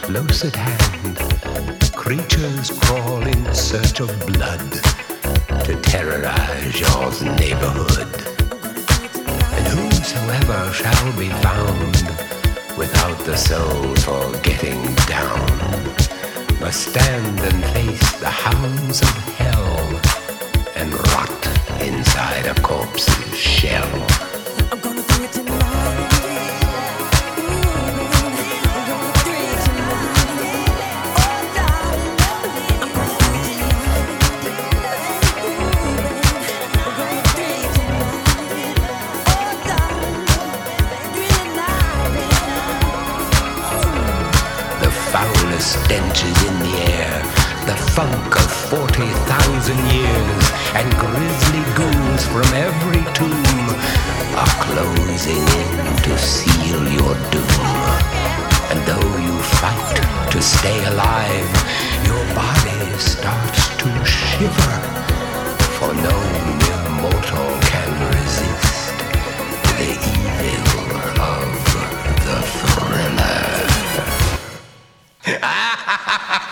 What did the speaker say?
close at hand, creatures crawl in search of blood to terrorize your neighborhood. And whosoever shall be found without the soul for getting down must stand and face the hounds of hell and rot inside a corpse's shell. I'm gonna do it tonight. Stench is in the air, the funk of 40,000 years, and grisly ghouls from every tomb are closing in to seal your doom. And though you fight to stay alive, your body starts to shiver, for no mere mortal can resist the evil of the thriller. Ha ha ha ha!